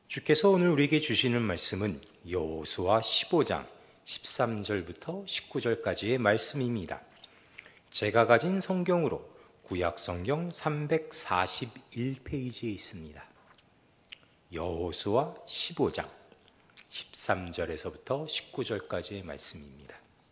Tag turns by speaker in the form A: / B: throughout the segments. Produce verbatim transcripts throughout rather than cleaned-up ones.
A: 주께서 오늘 우리에게 주시는 말씀은 여호수아 십오 장 십삼 절부터 십구 절까지의 말씀입니다. 제가 가진 성경으로 구약 성경 삼백사십일 페이지에 있습니다. 여호수아 십오 장 십삼 절에서부터 십구 절까지의 말씀입니다.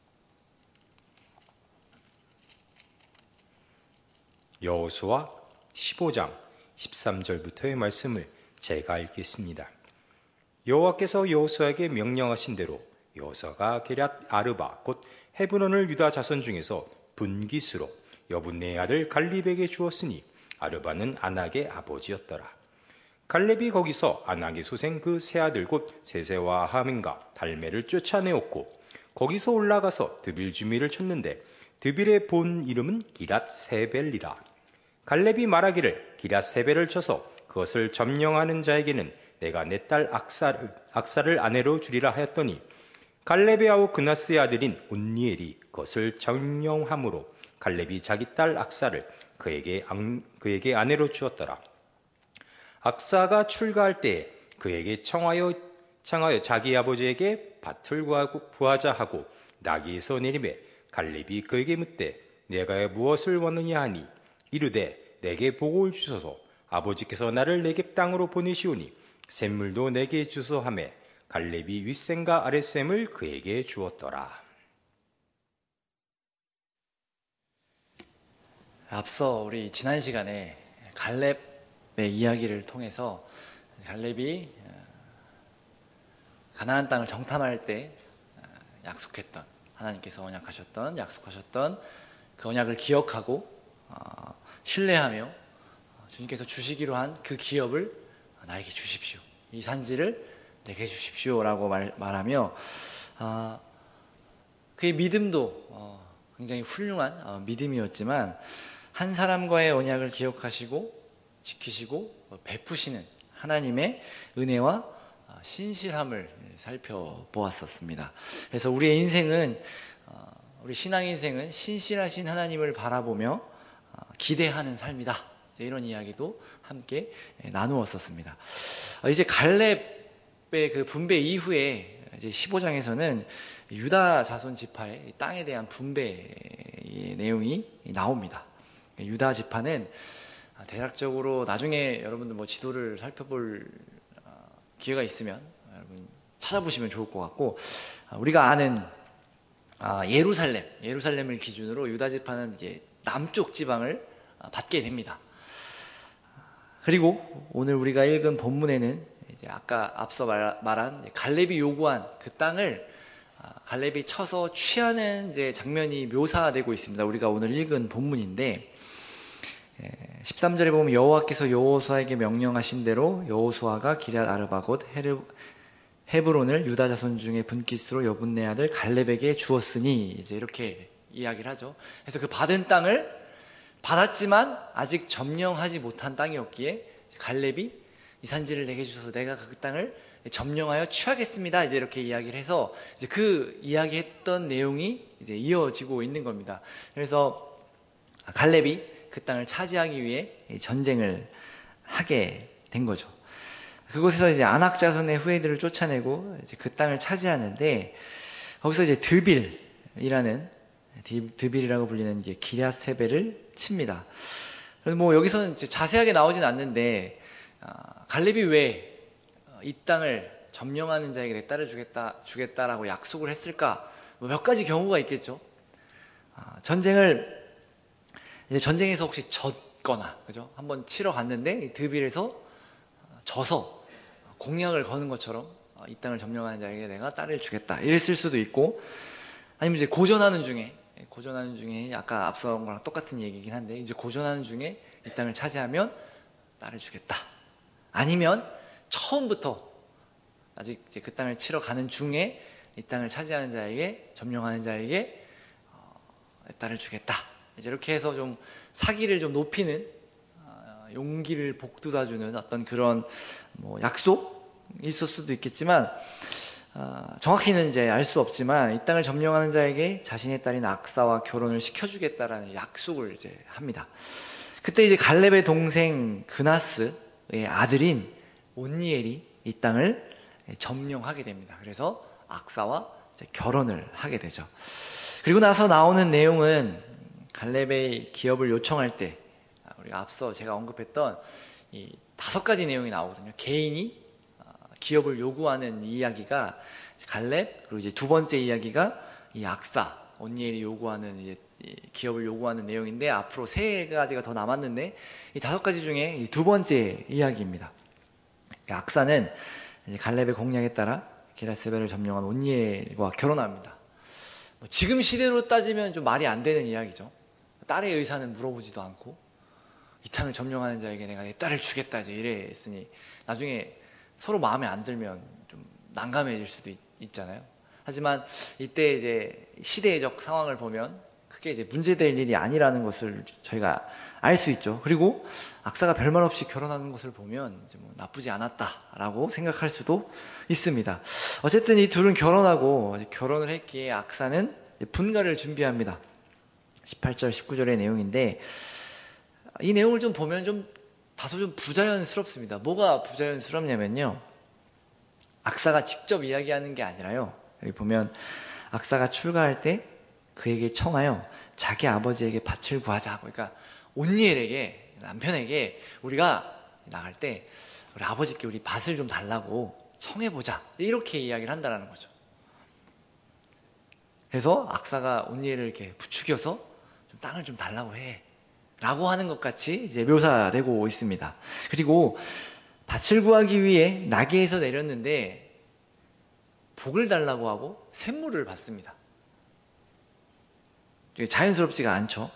A: 여호수아 십오 장 십삼 절부터의 말씀을 제가 읽겠습니다. 여호와께서 여호수아에게 명령하신 대로 여호수아가 게럇 아르바 곧 헤브론을 유다 자손 중에서 분깃으로 여분네의 아들 갈렙에게 주었으니 아르바는 아낙의 아버지였더라. 갈렙이 거기서 아낙의 소생 그 세 아들 곧 세세와 하민과 달메를 쫓아내었고 거기서 올라가서 드빌주미를 쳤는데 드빌의 본 이름은 기랏 세벨이라. 갈렙이 말하기를 기랏 세벨을 쳐서 그것을 점령하는 자에게는 내가 내 딸 악사를, 악사를 아내로 주리라 하였더니 갈렙의 아우 그나스의 아들인 온니엘이 그것을 점령함으로 갈렙이 자기 딸 악사를 그에게, 그에게 아내로 주었더라. 악사가 출가할 때에 그에게 청하여, 청하여 자기 아버지에게 밭을 구하자 하고 나귀에서 내리매 갈렙이 그에게 묻되 내가 무엇을 원하느냐 하니 이르되 내게 복을 주소서. 아버지께서 나를 네겝 땅으로 보내시오니 샘물도 내게 주소 하매 갈렙이 윗샘과 아랫샘을 그에게 주었더라.
B: 앞서 우리 지난 시간에 갈렙의 이야기를 통해서 갈렙이 가나안 땅을 정탐할 때 약속했던, 하나님께서 언약하셨던, 약속하셨던 그 언약을 기억하고 신뢰하며 주님께서 주시기로 한 그 기업을 나에게 주십시오. 이 산지를 내게 주십시오 라고 말, 말하며 아, 그의 믿음도 어, 굉장히 훌륭한 어, 믿음이었지만 한 사람과의 언약을 기억하시고 지키시고 어, 베푸시는 하나님의 은혜와 어, 신실함을 살펴보았었습니다. 그래서 우리의 인생은 어, 우리 신앙 인생은 신실하신 하나님을 바라보며 어, 기대하는 삶이다. 이런 이야기도 함께 나누었었습니다. 이제 갈렙의 그 분배 이후에 이제 십오 장에서는 유다 자손 지파의 땅에 대한 분배의 내용이 나옵니다. 유다 지파는 대략적으로 나중에 여러분들 뭐 지도를 살펴볼 기회가 있으면 여러분 찾아보시면 좋을 것 같고, 우리가 아는 예루살렘, 예루살렘을 기준으로 유다 지파는 이제 남쪽 지방을 받게 됩니다. 그리고 오늘 우리가 읽은 본문에는 이제 아까 앞서 말한 갈렙이 요구한 그 땅을 갈렙이 쳐서 취하는 이제 장면이 묘사되고 있습니다. 우리가 오늘 읽은 본문인데 십삼 절에 보면 여호와께서 여호수아에게 명령하신 대로 여호수아가 기럇 아르바 곧 헤브론을 유다 자손 중에 분깃으로 여분네 아들 갈렙에게 주었으니 이제 이렇게 이야기를 하죠. 그래서 그 받은 땅을 받았지만 아직 점령하지 못한 땅이었기에 갈렙이 이 산지를 내게 주셔서 내가 그 땅을 점령하여 취하겠습니다. 이제 이렇게 이야기를 해서 이제 그 이야기했던 내용이 이제 이어지고 있는 겁니다. 그래서 갈렙이 그 땅을 차지하기 위해 전쟁을 하게 된 거죠. 그곳에서 이제 아낙 자손의 후예들을 쫓아내고 이제 그 땅을 차지하는데 거기서 이제 드빌이라는 드빌이라고 불리는 이제 기럇 세벨을 칩니다. 그래서 뭐 여기서는 이제 자세하게 나오진 않는데 아, 갈렙이 왜 이 땅을 점령하는 자에게 내 딸을 주겠다 주겠다라고 약속을 했을까? 뭐 몇 가지 경우가 있겠죠. 아, 전쟁을 이제 전쟁에서 혹시 졌거나 그죠? 한번 치러 갔는데 드빌에서 져서 공약을 거는 것처럼 이 땅을 점령하는 자에게 내가 딸을 주겠다 이랬을 수도 있고, 아니면 이제 고전하는 중에 고전하는 중에 아까 앞선 거랑 똑같은 얘기긴 한데 이제 고전하는 중에 이 땅을 차지하면 딸을 주겠다. 아니면 처음부터 아직 이제 그 땅을 치러 가는 중에 이 땅을 차지하는 자에게, 점령하는 자에게 어, 딸을 주겠다. 이제 이렇게 해서 좀 사기를 좀 높이는 어, 용기를 복돋아주는 어떤 그런 뭐 약속이 있을 수도 있겠지만 어, 정확히는 이제 알 수 없지만 이 땅을 점령하는 자에게 자신의 딸인 악사와 결혼을 시켜주겠다라는 약속을 이제 합니다. 그때 이제 갈렙의 동생 그나스의 아들인 온니엘이 이 땅을 점령하게 됩니다. 그래서 악사와 이제 결혼을 하게 되죠. 그리고 나서 나오는 내용은 갈렙의 기업을 요청할 때 우리가 앞서 제가 언급했던 이 다섯 가지 내용이 나오거든요. 개인이 기업을 요구하는 이야기가 갈렙, 그리고 이제 두 번째 이야기가 이 악사 온니엘이 요구하는 이제 기업을 요구하는 내용인데, 앞으로 세 가지가 더 남았는데 이 다섯 가지 중에 이 두 번째 이야기입니다. 악사는 이제 갈렙의 공약에 따라 게라세벨을 점령한 온니엘과 결혼합니다. 뭐 지금 시대로 따지면 좀 말이 안 되는 이야기죠. 딸의 의사는 물어보지도 않고 이 땅을 점령하는 자에게 내가 내 딸을 주겠다 이제 이랬으니 나중에 서로 마음에 안 들면 좀 난감해질 수도 있, 있잖아요. 하지만 이때 이제 시대적 상황을 보면 크게 이제 문제될 일이 아니라는 것을 저희가 알 수 있죠. 그리고 악사가 별말 없이 결혼하는 것을 보면 이제 뭐 나쁘지 않았다라고 생각할 수도 있습니다. 어쨌든 이 둘은 결혼하고 결혼을 했기에 악사는 분가를 준비합니다. 십팔 절, 십구 절의 내용인데 이 내용을 좀 보면 좀 다소 좀 부자연스럽습니다. 뭐가 부자연스럽냐면요, 악사가 직접 이야기하는 게 아니라요, 여기 보면 악사가 출가할 때 그에게 청하여 자기 아버지에게 밭을 구하자. 그러니까 온니엘에게, 남편에게 우리가 나갈 때 우리 아버지께 우리 밭을 좀 달라고 청해보자, 이렇게 이야기를 한다는 거죠. 그래서 악사가 온니엘을 이렇게 부추겨서 좀 땅을 좀 달라고 해 라고 하는 것 같이 이제 묘사되고 있습니다. 그리고 밭을 구하기 위해 나귀에서 내렸는데 복을 달라고 하고 샘물을 받습니다. 자연스럽지가 않죠.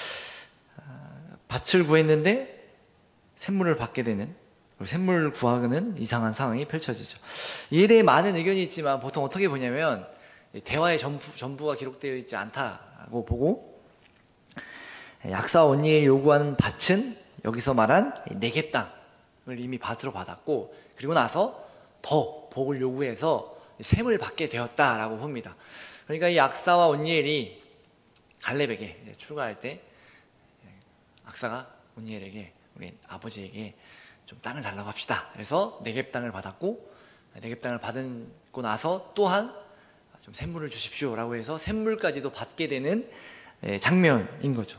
B: 밭을 구했는데 샘물을 받게 되는, 샘물을 구하는 이상한 상황이 펼쳐지죠. 이에 대해 많은 의견이 있지만 보통 어떻게 보냐면 대화의 전부, 전부가 기록되어 있지 않다고 보고, 악사 온니엘이 요구하는 밭은 여기서 말한 네겝 땅을 이미 밭으로 받았고, 그리고 나서 더 복을 요구해서 샘을 받게 되었다라고 봅니다. 그러니까 이 악사와 온니엘이 갈렙에게 출가할 때 악사가 온니엘에게 우리 아버지에게 좀 땅을 달라고 합시다. 그래서 네겝 땅을 받았고, 네겝 땅을 받고 나서 또한 좀 샘물을 주십시오라고 해서 샘물까지도 받게 되는 장면인 거죠.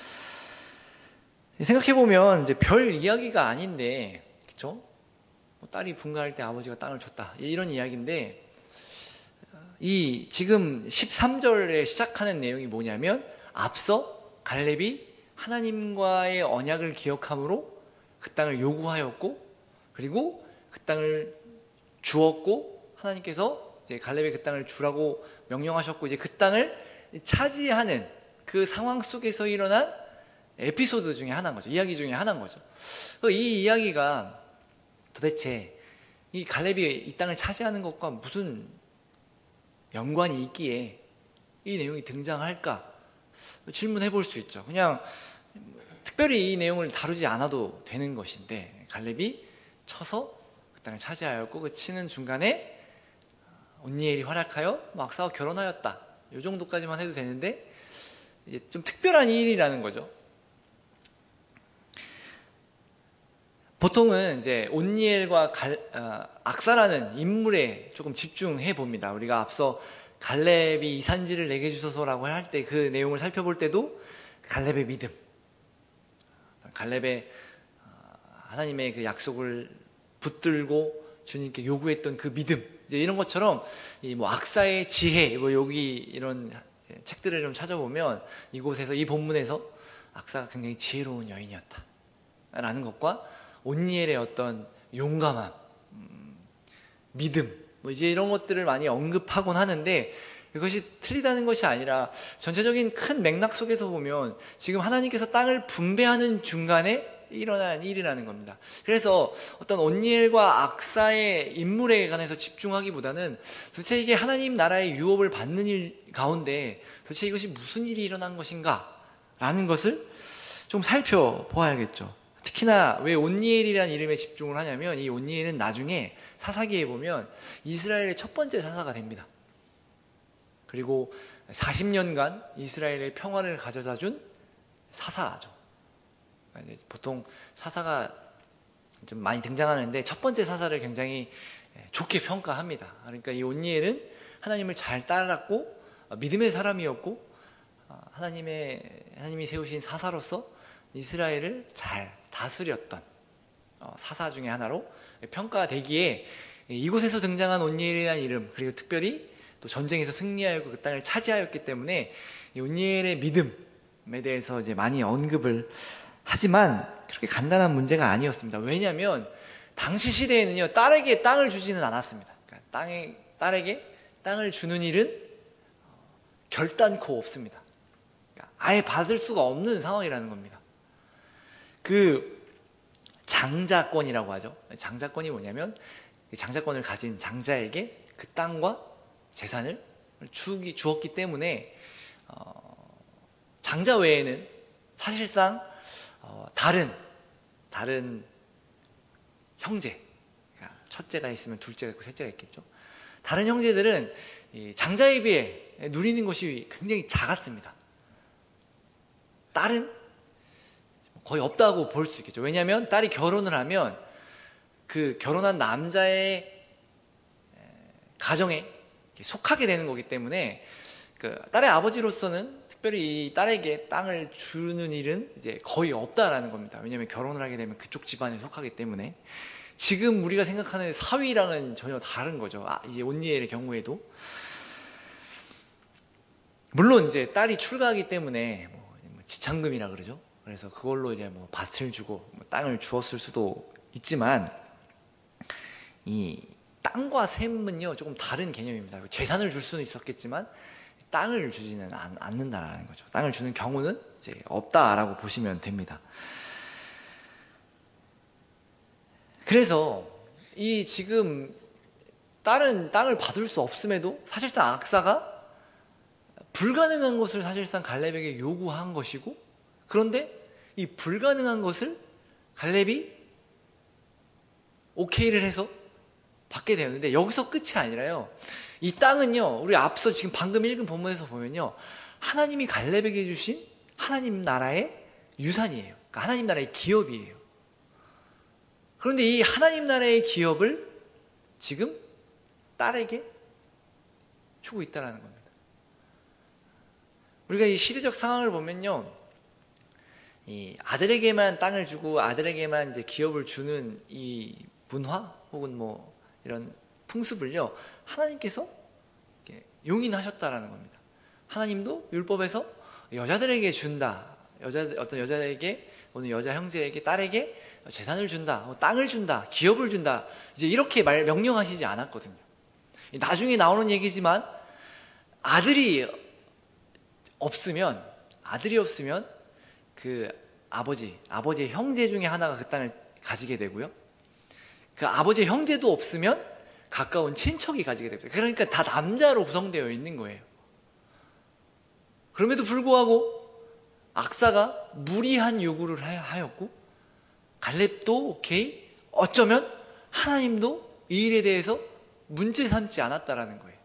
B: 생각해보면 이제 별 이야기가 아닌데, 그쵸? 딸이 분가할 때 아버지가 땅을 줬다, 이런 이야기인데, 이 지금 십삼 절에 시작하는 내용이 뭐냐면, 앞서 갈렙이 하나님과의 언약을 기억함으로 그 땅을 요구하였고, 그리고 그 땅을 주었고, 하나님께서 이제 갈렙에 그 땅을 주라고 명령하셨고, 이제 그 땅을 차지하는 그 상황 속에서 일어난 에피소드 중에 하나인 거죠. 이야기 중에 하나인 거죠. 이 이야기가 도대체 이 갈렙이 이 땅을 차지하는 것과 무슨 연관이 있기에 이 내용이 등장할까 질문해 볼 수 있죠. 그냥 특별히 이 내용을 다루지 않아도 되는 것인데, 갈렙이 쳐서 그 땅을 차지하였고 그 치는 중간에 온니엘이 활약하여 악사와 결혼하였다, 이 정도까지만 해도 되는데 이제 좀 특별한 일이라는 거죠. 보통은 이제 온니엘과 갈, 어, 악사라는 인물에 조금 집중해 봅니다. 우리가 앞서 갈렙이 이 산지를 내게 주소서라고 할 때 그 내용을 살펴볼 때도 갈렙의 믿음, 갈렙의 하나님의 그 약속을 붙들고 주님께 요구했던 그 믿음, 이제 이런 것처럼 이 뭐 악사의 지혜, 뭐 여기 이런 책들을 좀 찾아보면 이곳에서, 이 본문에서 악사가 굉장히 지혜로운 여인이었다라는 것과 온니엘의 어떤 용감함, 음, 믿음, 뭐 이제 이런 것들을 많이 언급하곤 하는데, 이것이 틀리다는 것이 아니라 전체적인 큰 맥락 속에서 보면 지금 하나님께서 땅을 분배하는 중간에 일어난 일이라는 겁니다. 그래서 어떤 온니엘과 악사의 인물에 관해서 집중하기보다는 도대체 이게 하나님 나라의 유업을 받는 일 가운데 도대체 이것이 무슨 일이 일어난 것인가 라는 것을 좀 살펴보아야겠죠. 특히나 왜 온니엘이라는 이름에 집중을 하냐면, 이 온니엘은 나중에 사사기에 보면 이스라엘의 첫 번째 사사가 됩니다. 그리고 사십 년간 이스라엘의 평화를 가져다 준 사사죠. 보통 사사가 좀 많이 등장하는데 첫 번째 사사를 굉장히 좋게 평가합니다. 그러니까 이 온니엘은 하나님을 잘 따랐고 믿음의 사람이었고 하나님의 하나님이 세우신 사사로서 이스라엘을 잘 다스렸던 사사 중에 하나로 평가되기에 이곳에서 등장한 온니엘이라는 이름, 그리고 특별히 또 전쟁에서 승리하였고 그 땅을 차지하였기 때문에 이 온니엘의 믿음에 대해서 이제 많이 언급을 하지만 그렇게 간단한 문제가 아니었습니다. 왜냐하면 당시 시대에는요, 딸에게 땅을 주지는 않았습니다. 그러니까 땅에, 딸에게 땅을 주는 일은 결단코 없습니다. 그러니까 아예 받을 수가 없는 상황이라는 겁니다. 그 장자권이라고 하죠. 장자권이 뭐냐면 장자권을 가진 장자에게 그 땅과 재산을 주기, 주었기 때문에 어, 장자 외에는 사실상 어, 다른 다른 형제, 그러니까 첫째가 있으면 둘째가 있고 셋째가 있겠죠. 다른 형제들은 이 장자에 비해 누리는 것이 굉장히 작았습니다. 딸은 거의 없다고 볼 수 있겠죠. 왜냐하면 딸이 결혼을 하면 그 결혼한 남자의 가정에 속하게 되는 거기 때문에 그 딸의 아버지로서는 특별히 이 딸에게 땅을 주는 일은 이제 거의 없다라는 겁니다. 왜냐하면 결혼을 하게 되면 그쪽 집안에 속하기 때문에. 지금 우리가 생각하는 사위랑은 전혀 다른 거죠. 아, 이 온니엘의 경우에도 물론 이제 딸이 출가하기 때문에 뭐 지참금이라 그러죠. 그래서 그걸로 이제 뭐 밭을 주고 뭐 땅을 주었을 수도 있지만 이 땅과 셈은요 조금 다른 개념입니다. 재산을 줄 수는 있었겠지만 땅을 주지는 않, 않는다라는 거죠. 땅을 주는 경우는 이제 없다라고 보시면 됩니다. 그래서 이 지금 딸은 땅을 받을 수 없음에도 사실상 악사가 불가능한 것을 사실상 갈렙에게 요구한 것이고, 그런데 이 불가능한 것을 갈렙이 오케이를 해서 받게 되었는데 여기서 끝이 아니라요, 이 땅은요 우리 앞서 지금 방금 읽은 본문에서 보면요 하나님이 갈렙에게 주신 하나님 나라의 유산이에요. 그러니까 하나님 나라의 기업이에요. 그런데 이 하나님 나라의 기업을 지금 딸에게 주고 있다는 겁니다. 우리가 이 시대적 상황을 보면요, 이 아들에게만 땅을 주고 아들에게만 이제 기업을 주는 이 문화 혹은 뭐 이런 풍습을요 하나님께서 용인하셨다라는 겁니다. 하나님도 율법에서 여자들에게 준다, 여자 어떤 여자에게 어느 여자 형제에게 딸에게 재산을 준다, 땅을 준다, 기업을 준다, 이제 이렇게 말 명령하시지 않았거든요. 나중에 나오는 얘기지만 아들이 없으면 아들이 없으면 그 아버지 아버지의 형제 중에 하나가 그 땅을 가지게 되고요, 그 아버지의 형제도 없으면 가까운 친척이 가지게 됩니다. 그러니까 다 남자로 구성되어 있는 거예요. 그럼에도 불구하고 악사가 무리한 요구를 하였고 갈렙도 오케이, 어쩌면 하나님도 이 일에 대해서 문제 삼지 않았다라는 거예요.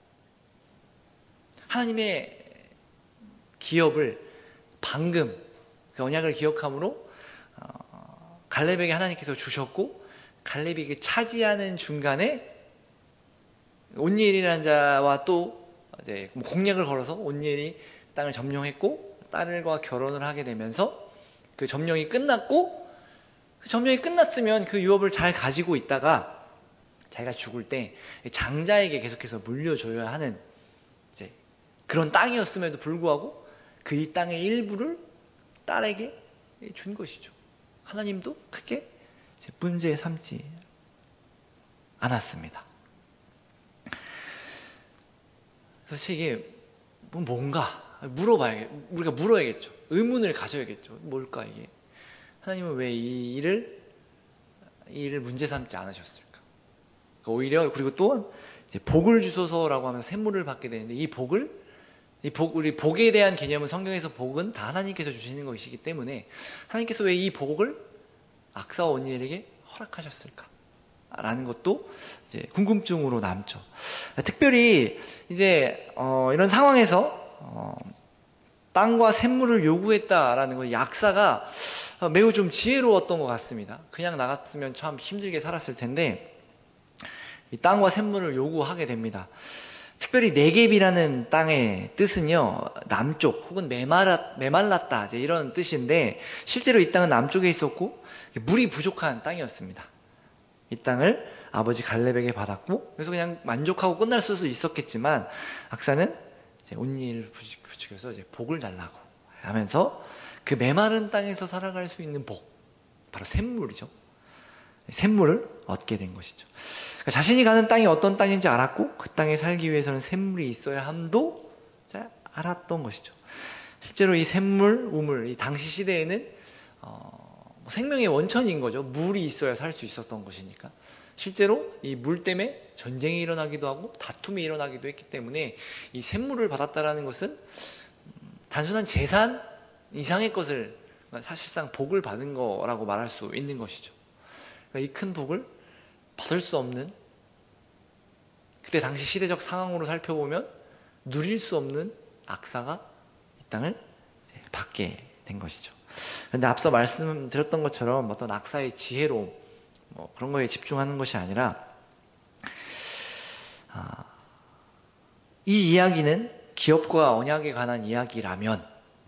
B: 하나님의 기업을 방금 그 언약을 기억함으로 어, 갈렙에게 하나님께서 주셨고, 갈렙이 그 차지하는 중간에 온니엘이라는 자와 또 이제 공약을 걸어서 온니엘이 땅을 점령했고 딸과 결혼을 하게 되면서 그 점령이 끝났고, 그 점령이 끝났으면 그 유업을 잘 가지고 있다가 자기가 죽을 때 장자에게 계속해서 물려줘야 하는 이제 그런 땅이었음에도 불구하고 그 이 땅의 일부를 딸에게 준 것이죠. 하나님도 크게 문제 삼지 않았습니다. 그래서 이게 뭔가 물어봐야겠, 우리가 물어야겠죠. 의문을 가져야겠죠. 뭘까 이게? 하나님은 왜 이 일을 이 일을 문제 삼지 않으셨을까? 오히려 그리고 또 이제 복을 주소서라고 하면 샘물을 받게 되는데 이 복을 이 복, 우리 복에 대한 개념은 성경에서 복은 다 하나님께서 주시는 것이기 때문에 하나님께서 왜 이 복을 악사와 온니엘에게 허락하셨을까? 라는 것도 이제 궁금증으로 남죠. 특별히 이제 어, 이런 상황에서 어, 땅과 샘물을 요구했다라는 것, 악사가 매우 좀 지혜로웠던 것 같습니다. 그냥 나갔으면 참 힘들게 살았을 텐데 이 땅과 샘물을 요구하게 됩니다. 특별히 네겝이라는 땅의 뜻은요, 남쪽 혹은 메말랐, 메말랐다 이제 이런 뜻인데, 실제로 이 땅은 남쪽에 있었고 물이 부족한 땅이었습니다. 이 땅을 아버지 갈렙에게 받았고, 그래서 그냥 만족하고 끝날 수도 있었겠지만 악사는 이제 온니엘을 부추겨서 이제 복을 달라고 하면서 그 메마른 땅에서 살아갈 수 있는 복, 바로 샘물이죠. 샘물을 얻게 된 것이죠. 그러니까 자신이 가는 땅이 어떤 땅인지 알았고 그 땅에 살기 위해서는 샘물이 있어야 함도 알았던 것이죠. 실제로 이 샘물, 우물, 이 당시 시대에는 어, 생명의 원천인 거죠. 물이 있어야 살 수 있었던 것이니까. 실제로 이 물 때문에 전쟁이 일어나기도 하고 다툼이 일어나기도 했기 때문에 이 샘물을 받았다라는 것은 단순한 재산 이상의 것을, 사실상 복을 받은 거라고 말할 수 있는 것이죠. 이 큰 복을 받을 수 없는, 그때 당시 시대적 상황으로 살펴보면 누릴 수 없는 악사가 이 땅을 받게 된 것이죠. 그런데 앞서 말씀드렸던 것처럼 어떤 악사의 지혜로 뭐 그런 거에 집중하는 것이 아니라, 아, 이 이야기는 기업과 언약에 관한 이야기라면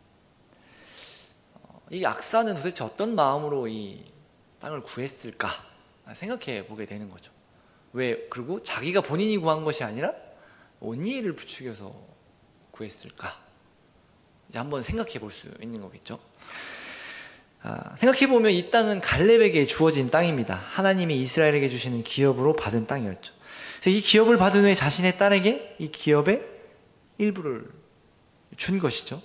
B: 이 악사는 도대체 어떤 마음으로 이 땅을 구했을까 생각해 보게 되는 거죠. 왜, 그리고 자기가 본인이 구한 것이 아니라 온니엘을 부추겨서 구했을까? 이제 한번 생각해 볼 수 있는 거겠죠. 아, 생각해 보면 이 땅은 갈렙에게 주어진 땅입니다. 하나님이 이스라엘에게 주시는 기업으로 받은 땅이었죠. 그래서 이 기업을 받은 후에 자신의 딸에게 이 기업의 일부를 준 것이죠.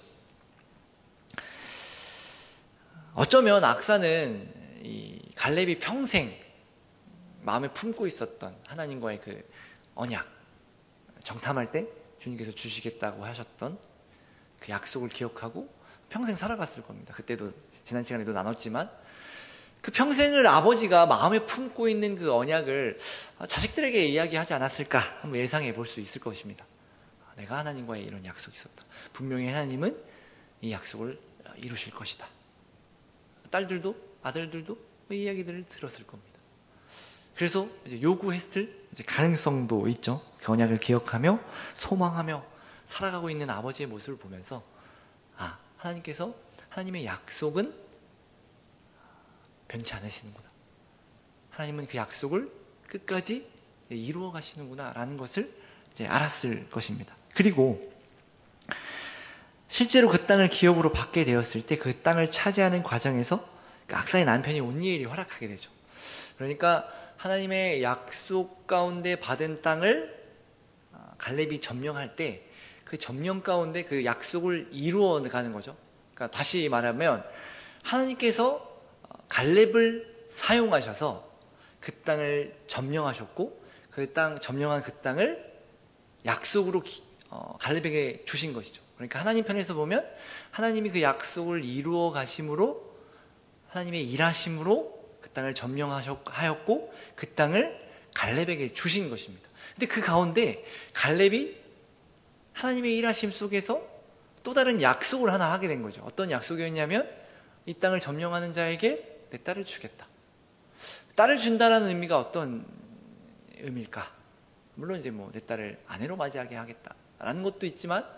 B: 어쩌면 악사는 이 갈렙이 평생 마음에 품고 있었던 하나님과의 그 언약, 정탐할 때 주님께서 주시겠다고 하셨던 그 약속을 기억하고 평생 살아갔을 겁니다. 그때도 지난 시간에도 나눴지만 그 평생을 아버지가 마음에 품고 있는 그 언약을 자식들에게 이야기하지 않았을까 한번 예상해 볼 수 있을 것입니다. 내가 하나님과의 이런 약속이 있었다. 분명히 하나님은 이 약속을 이루실 것이다. 딸들도 아들들도 이 이야기들을 들었을 겁니다. 그래서 이제 요구했을 이제 가능성도 있죠. 그 언약을 기억하며 소망하며 살아가고 있는 아버지의 모습을 보면서, 아, 하나님께서 하나님의 약속은 변치 않으시는구나. 하나님은 그 약속을 끝까지 이루어 가시는구나 라는 것을 이제 알았을 것입니다. 그리고 실제로 그 땅을 기업으로 받게 되었을 때 그 땅을 차지하는 과정에서 악사의 남편이 온니엘이 활약하게 되죠. 그러니까 하나님의 약속 가운데 받은 땅을 갈렙이 점령할 때 그 점령 가운데 그 약속을 이루어 가는 거죠. 그러니까 다시 말하면 하나님께서 갈렙을 사용하셔서 그 땅을 점령하셨고 그 땅 점령한 그 땅을 약속으로 어, 갈렙에게 주신 것이죠. 그러니까 하나님 편에서 보면 하나님이 그 약속을 이루어 가심으로, 하나님의 일하심으로 그 땅을 점령하였고 그 땅을 갈렙에게 주신 것입니다. 근데 그 가운데 갈렙이 하나님의 일하심 속에서 또 다른 약속을 하나 하게 된 거죠. 어떤 약속이었냐면 이 땅을 점령하는 자에게 내 딸을 주겠다. 딸을 준다라는 의미가 어떤 의미일까? 물론 이제 뭐 내 딸을 아내로 맞이하게 하겠다라는 것도 있지만,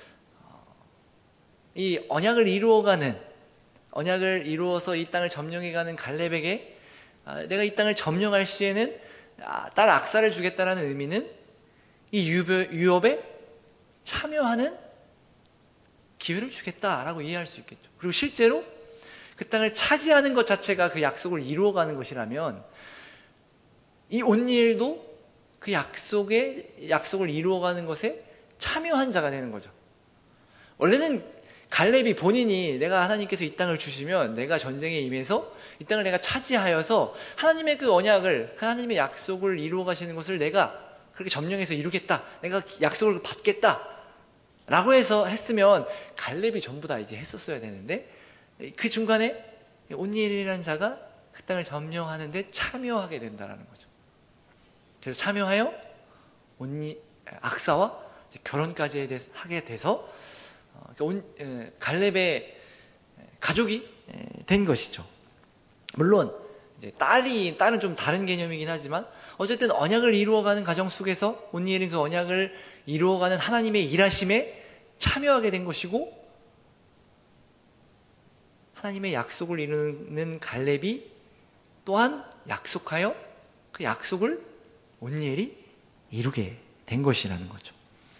B: 이 언약을 이루어가는, 언약을 이루어서 이 땅을 점령해가는 갈렙에게 내가 이 땅을 점령할 시에는 딸 악사를 주겠다라는 의미는 이 유업에 참여하는 기회를 주겠다라고 이해할 수 있겠죠. 그리고 실제로 그 땅을 차지하는 것 자체가 그 약속을 이루어가는 것이라면 이 온니엘도 그 약속에, 약속을 이루어가는 것에 참여한 자가 되는 거죠. 원래는 갈렙이 본인이 내가 하나님께서 이 땅을 주시면 내가 전쟁에 임해서 이 땅을 내가 차지하여서 하나님의 그 언약을, 하나님의 약속을 이루어 가시는 것을 내가 그렇게 점령해서 이루겠다, 내가 약속을 받겠다 라고 해서 했으면 갈렙이 전부 다 이제 했었어야 되는데, 그 중간에 온니엘이라는 자가 그 땅을 점령하는데 참여하게 된다는 거죠. 그래서 참여하여 온니, 악사와 결혼까지 하게 돼서 갈렙의 가족이 된 것이죠. 물론 이제 딸이 딸은 좀 다른 개념이긴 하지만 어쨌든 언약을 이루어가는 과정 속에서 온니엘은 그 언약을 이루어가는 하나님의 일하심에 참여하게 된 것이고, 하나님의 약속을 이루는 갈렙이 또한 약속하여 그 약속을 온니엘이 이루게 된 것이라는 거죠.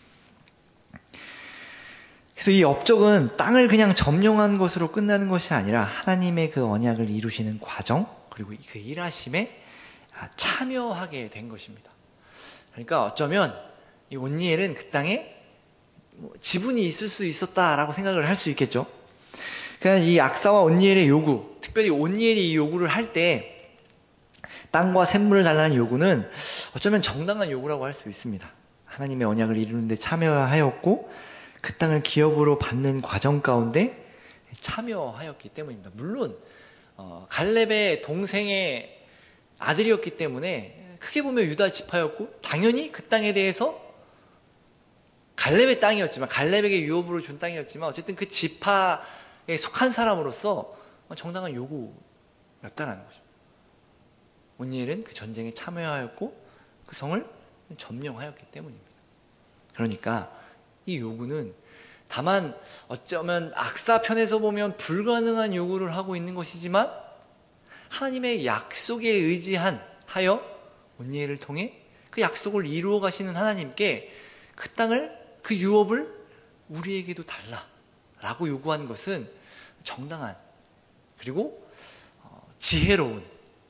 B: 그래서 이 업적은 땅을 그냥 점령한 것으로 끝나는 것이 아니라 하나님의 그 언약을 이루시는 과정, 그리고 그 일하심에 참여하게 된 것입니다. 그러니까 어쩌면 이 온니엘은 그 땅에 뭐 지분이 있을 수 있었다라고 생각을 할 수 있겠죠. 그러니까 이 악사와 온니엘의 요구, 특별히 온니엘이 이 요구를 할 때 땅과 샘물을 달라는 요구는 어쩌면 정당한 요구라고 할 수 있습니다. 하나님의 언약을 이루는 데 참여하였고 그 땅을 기업으로 받는 과정 가운데 참여하였기 때문입니다. 물론 어, 갈렙의 동생의 아들이었기 때문에 크게 보면 유다 지파였고 당연히 그 땅에 대해서 갈렙의 땅이었지만, 갈렙에게 유업으로 준 땅이었지만 어쨌든 그 지파에 속한 사람으로서 정당한 요구였다는 거죠. 온니엘은 그 전쟁에 참여하였고 그 성을 점령하였기 때문입니다. 그러니까 이 요구는 다만 어쩌면 악사 편에서 보면 불가능한 요구를 하고 있는 것이지만 하나님의 약속에 의지한 하여 온니엘을 통해 그 약속을 이루어 가시는 하나님께 그 땅을, 그 유업을 우리에게도 달라 라고 요구한 것은 정당한 그리고 지혜로운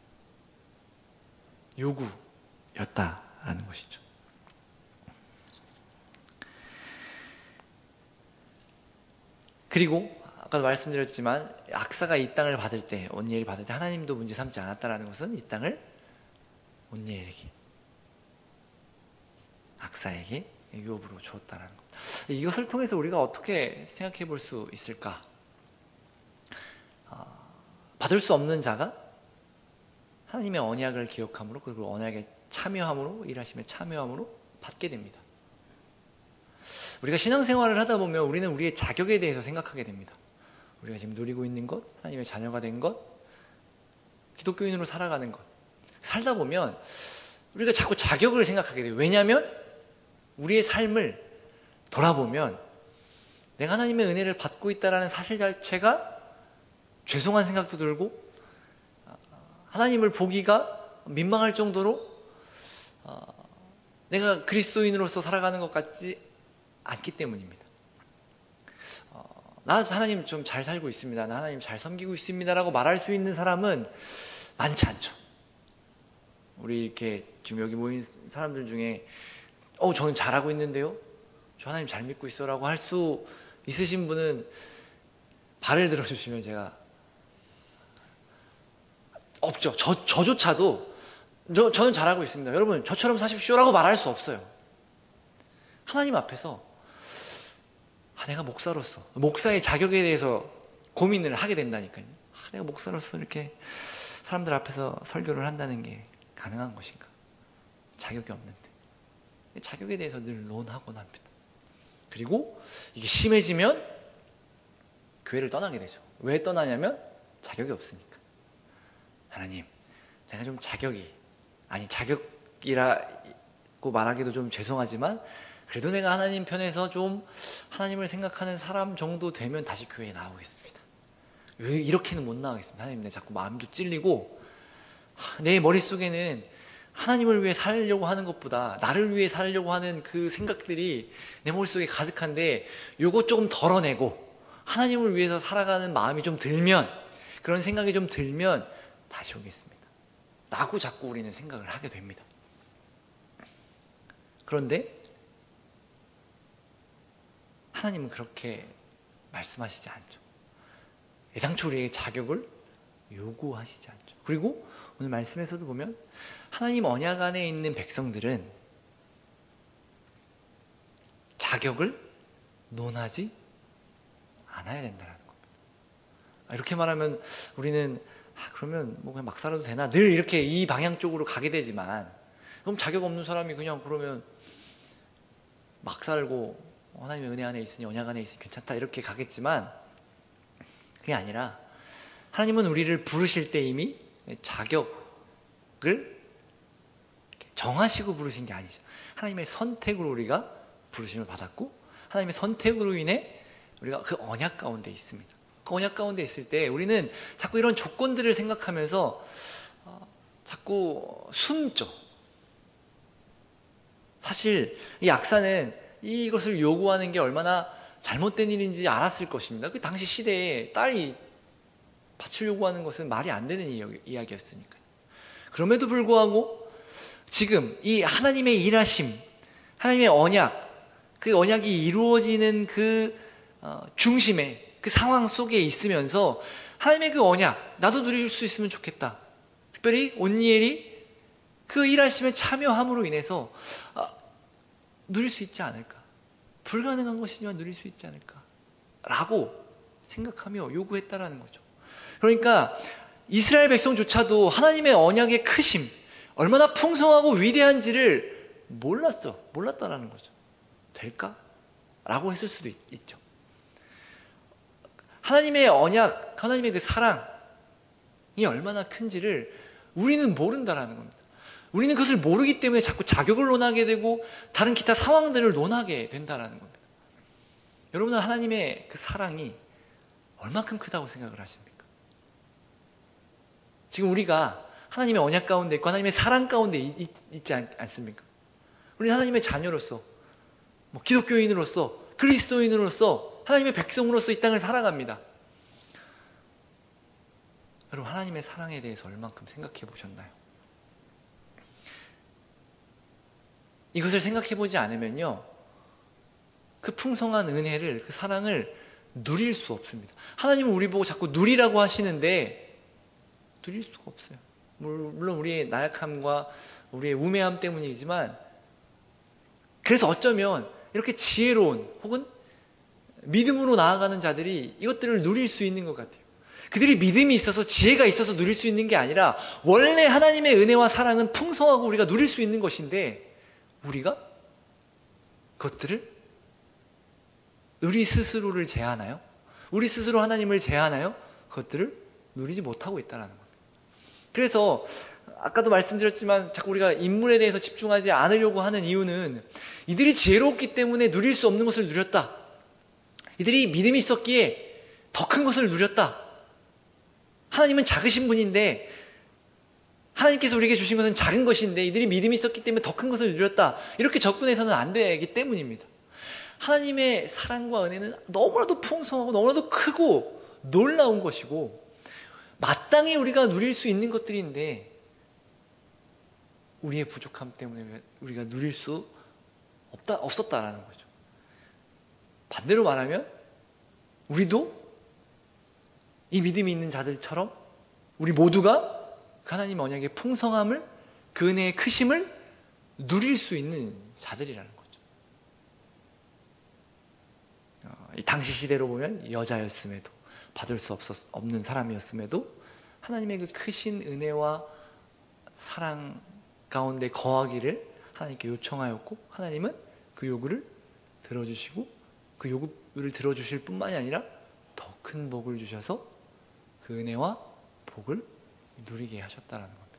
B: 요구였다라는 것이죠. 그리고 아까도 말씀드렸지만 악사가 이 땅을 받을 때, 온니엘이 받을 때 하나님도 문제 삼지 않았다라는 것은 이 땅을 온니엘에게, 악사에게 유업으로 주었다는 것. 이것을 통해서 우리가 어떻게 생각해 볼 수 있을까? 어, 받을 수 없는 자가 하나님의 언약을 기억함으로, 그리고 언약에 참여함으로, 일하심에 참여함으로 받게 됩니다. 우리가 신앙생활을 하다 보면 우리는 우리의 자격에 대해서 생각하게 됩니다. 우리가 지금 누리고 있는 것, 하나님의 자녀가 된 것, 기독교인으로 살아가는 것, 살다 보면 우리가 자꾸 자격을 생각하게 돼요. 왜냐하면 우리의 삶을 돌아보면 내가 하나님의 은혜를 받고 있다는 사실 자체가 죄송한 생각도 들고 하나님을 보기가 민망할 정도로 내가 그리스도인으로서 살아가는 것 같지 않기 때문입니다. 나 하나님 좀 잘 살고 있습니다, 나 하나님 잘 섬기고 있습니다 라고 말할 수 있는 사람은 많지 않죠. 우리 이렇게 지금 여기 모인 사람들 중에 어 저는 잘하고 있는데요, 저 하나님 잘 믿고 있어 라고 할 수 있으신 분은 발을 들어주시면 제가 없죠. 저, 저조차도 저, 저는 잘하고 있습니다, 여러분 저처럼 사십시오 라고 말할 수 없어요. 하나님 앞에서 아, 내가 목사로서 목사의 자격에 대해서 고민을 하게 된다니까요. 아, 내가 목사로서 이렇게 사람들 앞에서 설교를 한다는 게 가능한 것인가? 자격이 없는데. 자격에 대해서 늘 논하곤 합니다. 그리고 이게 심해지면 교회를 떠나게 되죠. 왜 떠나냐면 자격이 없으니까. 하나님, 내가 좀 자격이, 아니 자격이라고 말하기도 좀 죄송하지만 그래도 내가 하나님 편에서 좀 하나님을 생각하는 사람 정도 되면 다시 교회에 나오겠습니다. 이렇게는 못 나가겠습니다. 하나님, 내 자꾸 마음도 찔리고 내 머릿속에는 하나님을 위해 살려고 하는 것보다 나를 위해 살려고 하는 그 생각들이 내 머릿속에 가득한데 요거 조금 덜어내고 하나님을 위해서 살아가는 마음이 좀 들면, 그런 생각이 좀 들면 다시 오겠습니다 라고 자꾸 우리는 생각을 하게 됩니다. 그런데 하나님은 그렇게 말씀하시지 않죠. 애당초 우리에게 자격을 요구하시지 않죠. 그리고 오늘 말씀에서도 보면 하나님 언약 안에 있는 백성들은 자격을 논하지 않아야 된다는 겁니다. 이렇게 말하면 우리는 아, 그러면 뭐 그냥 막 살아도 되나? 늘 이렇게 이 방향 쪽으로 가게 되지만, 그럼 자격 없는 사람이 그냥 그러면 막 살고 하나님의 은혜 안에 있으니, 언약 안에 있으니 괜찮다 이렇게 가겠지만, 그게 아니라 하나님은 우리를 부르실 때 이미 자격을 정하시고 부르신 게 아니죠. 하나님의 선택으로 우리가 부르심을 받았고, 하나님의 선택으로 인해 우리가 그 언약 가운데 있습니다. 그 언약 가운데 있을 때 우리는 자꾸 이런 조건들을 생각하면서 어, 자꾸 숨죠. 사실 이 약사는 이것을 요구하는 게 얼마나 잘못된 일인지 알았을 것입니다. 그 당시 시대에 딸이 밭을 요구하는 것은 말이 안 되는 이야기였으니까요. 그럼에도 불구하고 지금 이 하나님의 일하심, 하나님의 언약, 그 언약이 이루어지는 그 중심에, 그 상황 속에 있으면서 하나님의 그 언약, 나도 누릴 수 있으면 좋겠다. 특별히 온니엘이 그 일하심에 참여함으로 인해서 누릴 수 있지 않을까, 불가능한 것이지만 누릴 수 있지 않을까 라고 생각하며 요구했다라는 거죠. 그러니까 이스라엘 백성조차도 하나님의 언약의 크심, 얼마나 풍성하고 위대한지를 몰랐어 몰랐다라는 거죠. 될까? 라고 했을 수도 있, 있죠. 하나님의 언약, 하나님의 그 사랑이 얼마나 큰지를 우리는 모른다라는 겁니다. 우리는 그것을 모르기 때문에 자꾸 자격을 논하게 되고 다른 기타 상황들을 논하게 된다라는 겁니다. 여러분은 하나님의 그 사랑이 얼마큼 크다고 생각을 하십니까? 지금 우리가 하나님의 언약 가운데 있고 하나님의 사랑 가운데 있, 있지 않, 않습니까? 우리는 하나님의 자녀로서, 뭐 기독교인으로서, 그리스도인으로서, 하나님의 백성으로서 이 땅을 살아갑니다. 여러분, 하나님의 사랑에 대해서 얼만큼 생각해 보셨나요? 이것을 생각해 보지 않으면요, 그 풍성한 은혜를, 그 사랑을 누릴 수 없습니다. 하나님은 우리 보고 자꾸 누리라고 하시는데 누릴 수가 없어요. 물론 우리의 나약함과 우리의 우매함 때문이지만, 그래서 어쩌면 이렇게 지혜로운 혹은 믿음으로 나아가는 자들이 이것들을 누릴 수 있는 것 같아요. 그들이 믿음이 있어서, 지혜가 있어서 누릴 수 있는 게 아니라 원래 하나님의 은혜와 사랑은 풍성하고 우리가 누릴 수 있는 것인데, 우리가 그것들을 우리 스스로를 제하나요? 우리 스스로 하나님을 제하나요? 그것들을 누리지 못하고 있다는 겁니다. 그래서 아까도 말씀드렸지만 자꾸 우리가 인물에 대해서 집중하지 않으려고 하는 이유는, 이들이 지혜로웠기 때문에 누릴 수 없는 것을 누렸다, 이들이 믿음이 있었기에 더 큰 것을 누렸다, 하나님은 작으신 분인데, 하나님께서 우리에게 주신 것은 작은 것인데 이들이 믿음이 있었기 때문에 더 큰 것을 누렸다, 이렇게 접근해서는 안 되기 때문입니다. 하나님의 사랑과 은혜는 너무나도 풍성하고 너무나도 크고 놀라운 것이고 마땅히 우리가 누릴 수 있는 것들인데, 우리의 부족함 때문에 우리가 누릴 수 없다, 없었다라는 거죠. 반대로 말하면 우리도 이 믿음이 있는 자들처럼 우리 모두가 하나님 언약의 풍성함을, 그 은혜의 크심을 누릴 수 있는 자들이라는 거죠. 이 당시 시대로 보면 여자였음에도, 받을 수 없었, 없는 사람이었음에도 하나님의 그 크신 은혜와 사랑 가운데 거하기를 하나님께 요청하였고, 하나님은 그 요구를 들어주시고, 그 요구를 들어주실 뿐만이 아니라 더 큰 복을 주셔서 그 은혜와 복을 누리게 하셨다는 겁니다.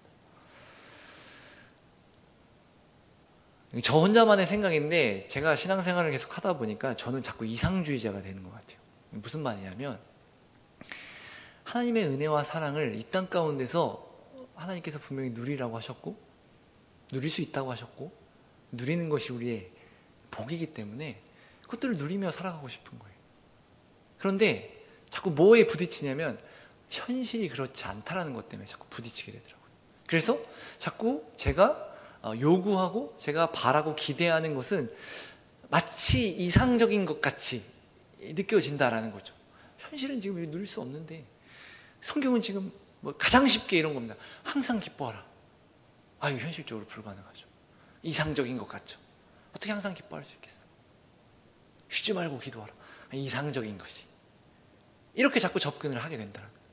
B: 저 혼자만의 생각인데, 제가 신앙생활을 계속 하다 보니까 저는 자꾸 이상주의자가 되는 것 같아요. 무슨 말이냐면, 하나님의 은혜와 사랑을 이 땅 가운데서 하나님께서 분명히 누리라고 하셨고, 누릴 수 있다고 하셨고, 누리는 것이 우리의 복이기 때문에 그것들을 누리며 살아가고 싶은 거예요. 그런데 자꾸 뭐에 부딪히냐면, 현실이 그렇지 않다라는 것 때문에 자꾸 부딪히게 되더라고요. 그래서 자꾸 제가 요구하고 제가 바라고 기대하는 것은 마치 이상적인 것 같이 느껴진다라는 거죠. 현실은 지금 누릴 수 없는데, 성경은 지금 뭐 가장 쉽게 이런 겁니다. 항상 기뻐하라. 아, 이거 현실적으로 불가능하죠. 이상적인 것 같죠. 어떻게 항상 기뻐할 수 있겠어? 쉬지 말고 기도하라. 아, 이상적인 것이. 이렇게 자꾸 접근을 하게 된다는 거예요.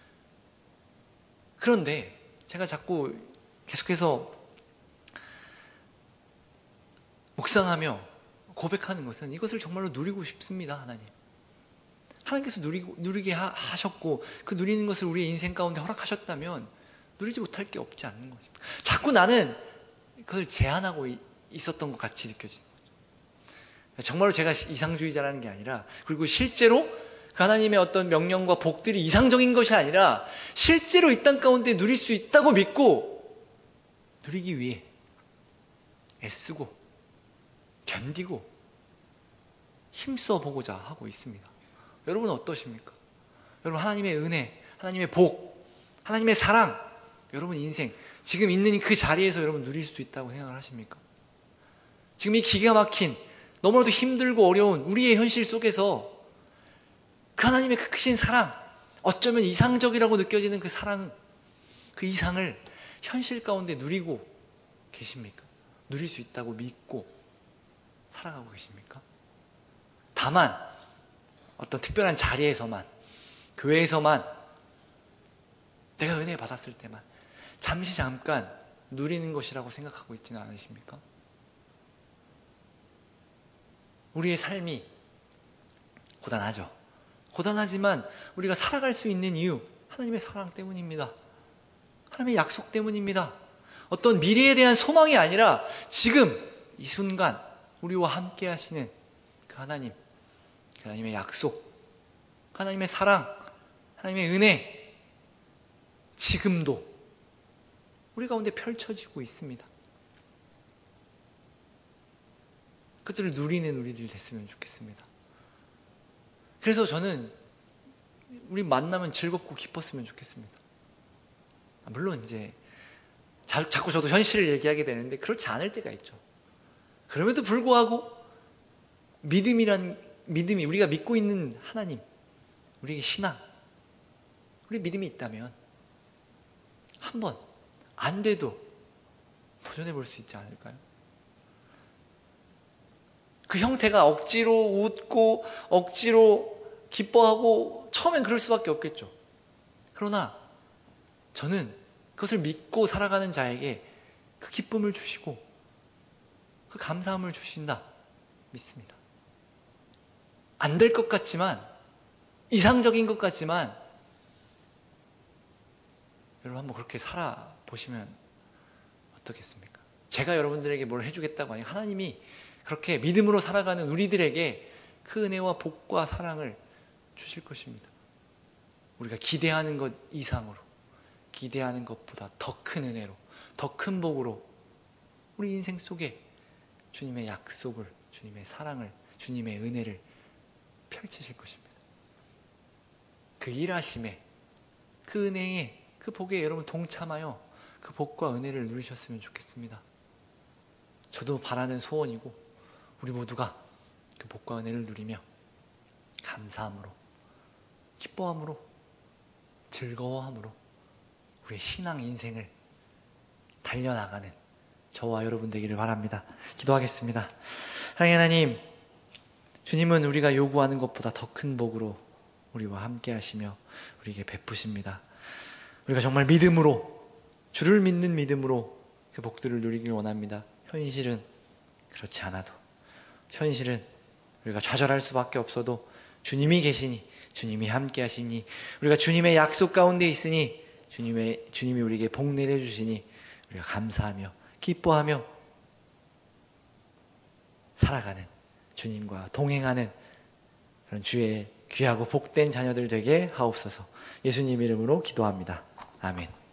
B: 그런데 제가 자꾸 계속해서 묵상하며 고백하는 것은, 이것을 정말로 누리고 싶습니다. 하나님, 하나님께서 누리고, 누리게 하, 하셨고 그 누리는 것을 우리의 인생 가운데 허락하셨다면 누리지 못할 게 없지 않는 것입니다. 자꾸 나는 그걸 제한하고 이, 있었던 것 같이 느껴지는 거죠. 정말로 제가 이상주의자라는 게 아니라, 그리고 실제로 그 하나님의 어떤 명령과 복들이 이상적인 것이 아니라 실제로 이 땅 가운데 누릴 수 있다고 믿고 누리기 위해 애쓰고 견디고 힘써 보고자 하고 있습니다. 여러분은 어떠십니까? 여러분, 하나님의 은혜, 하나님의 복, 하나님의 사랑, 여러분 인생 지금 있는 그 자리에서 여러분 누릴 수 있다고 생각을 하십니까? 지금 이 기가 막힌 너무나도 힘들고 어려운 우리의 현실 속에서 그 하나님의 그 크신 사랑, 어쩌면 이상적이라고 느껴지는 그 사랑, 그 이상을 현실 가운데 누리고 계십니까? 누릴 수 있다고 믿고 살아가고 계십니까? 다만 어떤 특별한 자리에서만, 교회에서만, 내가 은혜 받았을 때만 잠시 잠깐 누리는 것이라고 생각하고 있지는 않으십니까? 우리의 삶이 고단하죠. 고단하지만 우리가 살아갈 수 있는 이유, 하나님의 사랑 때문입니다. 하나님의 약속 때문입니다. 어떤 미래에 대한 소망이 아니라 지금 이 순간 우리와 함께 하시는 그 하나님, 그 하나님의 약속, 그 하나님의 사랑, 하나님의 은혜, 지금도 우리 가운데 펼쳐지고 있습니다. 그들을 누리는 우리들이 됐으면 좋겠습니다. 그래서 저는 우리 만나면 즐겁고 기뻤으면 좋겠습니다. 물론 이제 자, 자꾸 저도 현실을 얘기하게 되는데 그렇지 않을 때가 있죠. 그럼에도 불구하고 믿음이란, 믿음이, 우리가 믿고 있는 하나님, 우리에게 신앙, 우리 믿음이 있다면 한번 안 돼도 도전해 볼 수 있지 않을까요? 그 형태가 억지로 웃고 억지로 기뻐하고 처음엔 그럴 수밖에 없겠죠. 그러나 저는 그것을 믿고 살아가는 자에게 그 기쁨을 주시고 그 감사함을 주신다 믿습니다. 안 될 것 같지만, 이상적인 것 같지만 여러분 한번 그렇게 살아보시면 어떻겠습니까? 제가 여러분들에게 뭘 해주겠다고 하니 하나님이 그렇게 믿음으로 살아가는 우리들에게 그 은혜와 복과 사랑을 주실 것입니다. 우리가 기대하는 것 이상으로, 기대하는 것보다 더 큰 은혜로, 더 큰 복으로 우리 인생 속에 주님의 약속을, 주님의 사랑을, 주님의 은혜를 펼치실 것입니다. 그 일하심에, 그 은혜에, 그 복에 여러분 동참하여 그 복과 은혜를 누리셨으면 좋겠습니다. 저도 바라는 소원이고 우리 모두가 그 복과 은혜를 누리며 감사함으로, 기뻐함으로, 즐거워함으로 우리의 신앙 인생을 달려나가는 저와 여러분 되기를 바랍니다. 기도하겠습니다. 사랑하는 하나님, 주님은 우리가 요구하는 것보다 더 큰 복으로 우리와 함께 하시며 우리에게 베푸십니다. 우리가 정말 믿음으로, 주를 믿는 믿음으로 그 복들을 누리길 원합니다. 현실은 그렇지 않아도, 현실은 우리가 좌절할 수밖에 없어도 주님이 계시니, 주님이 함께 하시니, 우리가 주님의 약속 가운데 있으니 주님의, 주님이 우리에게 복 내려주시니 우리가 감사하며 기뻐하며 살아가는, 주님과 동행하는 그런 주의 귀하고 복된 자녀들 되게 하옵소서. 예수님 이름으로 기도합니다. 아멘.